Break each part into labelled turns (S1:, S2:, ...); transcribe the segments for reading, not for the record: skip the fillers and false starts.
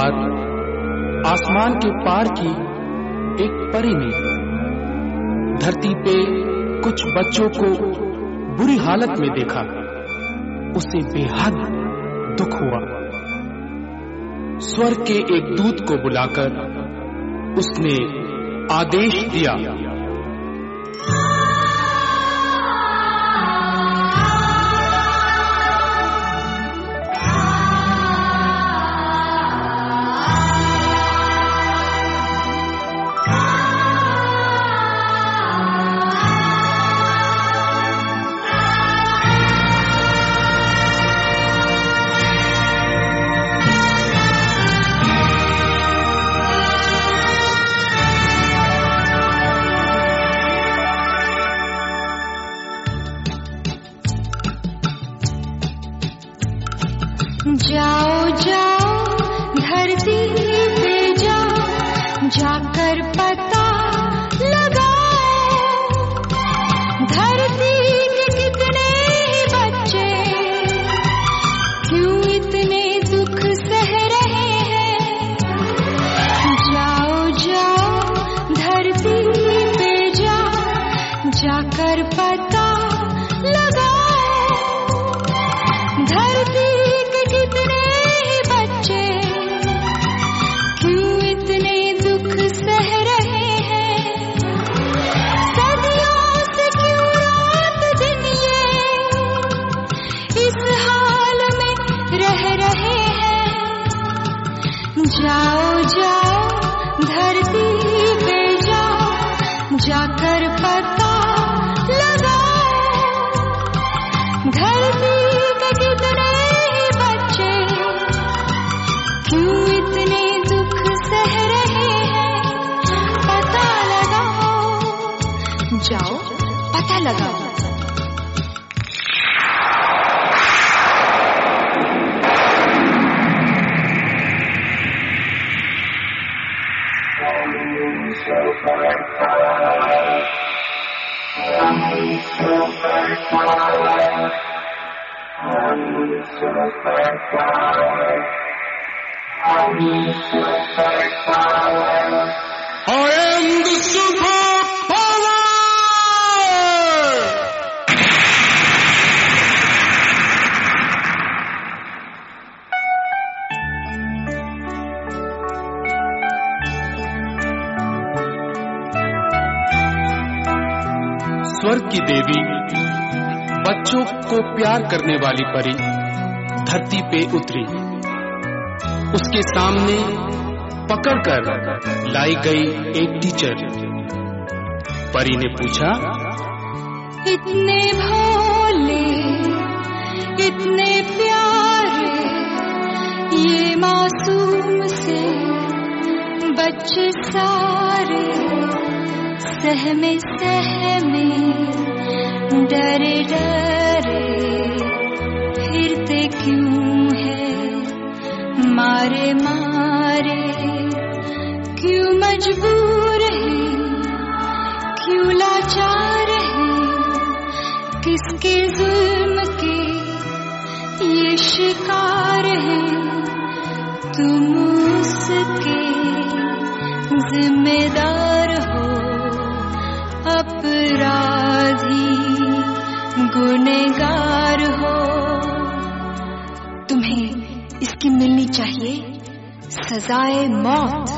S1: बाद आसमान के पार की एक परी ने धरती पे कुछ बच्चों को बुरी हालत में देखा। उसे बेहद दुख हुआ। स्वर्ग के एक दूत को बुलाकर उसने आदेश दिया,
S2: जाओ जाओ धरती पे जाओ, जाकर पता लगाओ, धरती के कितने बच्चे क्यों इतने दुख सह रहे हैं। जाओ जाओ धरती पे जाओ, जाकर पता लगाओ, धरती कितने बच्चे क्यों इतने दुख सह रहे हैं। सदियों से क्यों रात दिन ये इस हाल में रह रहे हैं। जाओ जाओ धरती पे जाओ, जाकर पता लगाओ, धरती के कितने क्यों इतने दुख सह रहे हैं। पता लगाओ, जाओ पता लगाओ।
S1: I am the superpower! स्वर्ग की देवी बच्चों को प्यार करने वाली परी धरती पे उतरी। उसके सामने पकड़कर लाई गई एक टीचर। परी ने पूछा,
S2: इतने भोले इतने प्यारे ये मासूम से बच्चे सारे, सहमे सहमे डरे डरे फिरते क्यों है, मारे मारे क्यों मजबूर है, क्यों लाचार है, किसके जुल्म के ये शिकार है। तुम उसके जिम्मेदार हो, अपराधी गुनहगार हो। तुम्हें इसकी मिलनी चाहिए सजाए मौत।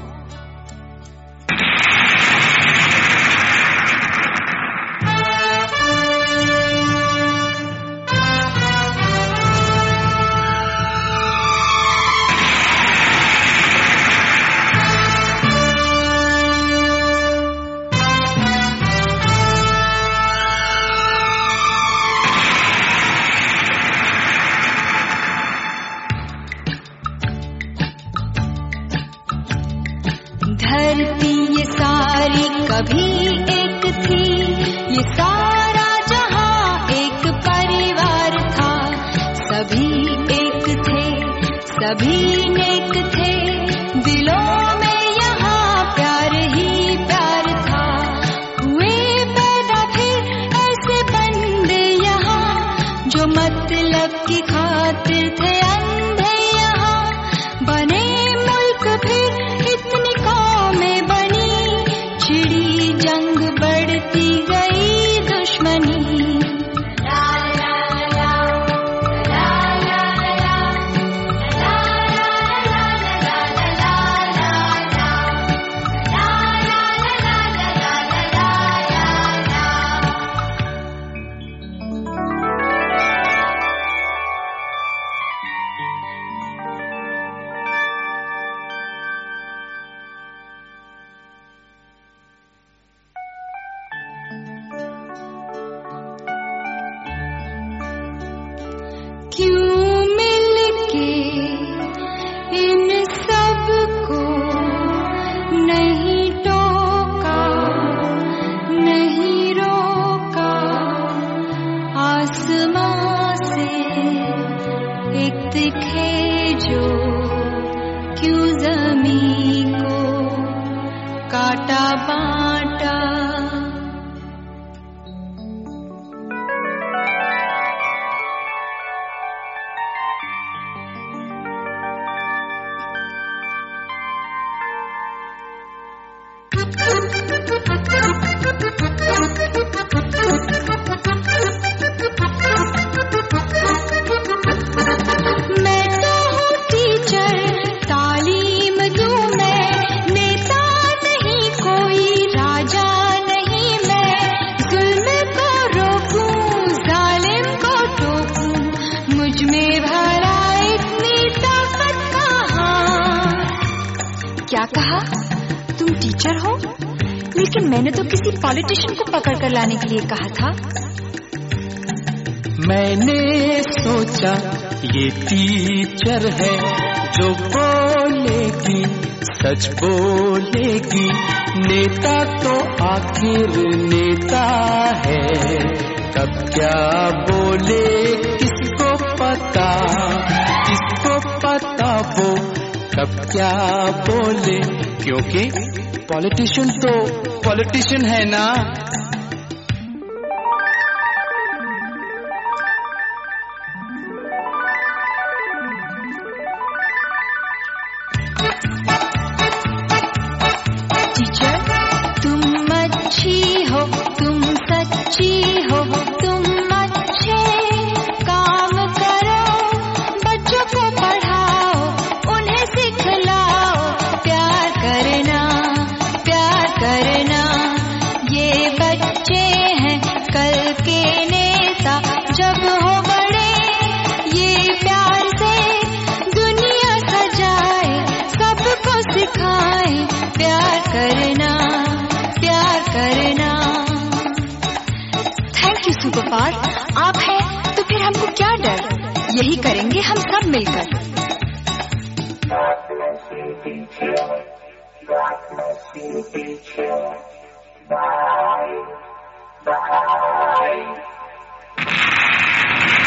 S2: धरती ये सारी कभी एक थी, ये सारा जहां एक परिवार था। सभी एक थे, सभी नेक थे, दिलों में यहाँ प्यार ही प्यार था। हुए पैदा फिर ऐसे बंदे यहाँ, जो मतलब की खातिर थे अंधे यहाँ। बने
S3: क्या कहा? तुम टीचर हो? लेकिन मैंने तो किसी पॉलिटिशियन को पकड़ कर लाने के लिए कहा था।
S1: मैंने सोचा ये टीचर है जो बोलेगी सच बोलेगी, नेता तो आखिर नेता है, कब क्या बोले किसको पता वो कब क्या बोले, क्योंकि पॉलिटिशियन तो पॉलिटिशियन है ना।
S2: टीचर तुम अच्छी हो, तुम सच्ची हो, तुम अच्छे काम करो, बच्चों को पढ़ाओ, उन्हें सिखलाओ प्यार करना, ये बच्चे हैं कल के नेता, जब हो बड़े ये प्यार से दुनिया सजाए, सबको सिखाए प्यार करना।
S3: थैंक यू सुपरपावर, आप हैं तो फिर हमको क्या डर, यही करेंगे हम सब मिलकर।
S4: Bye.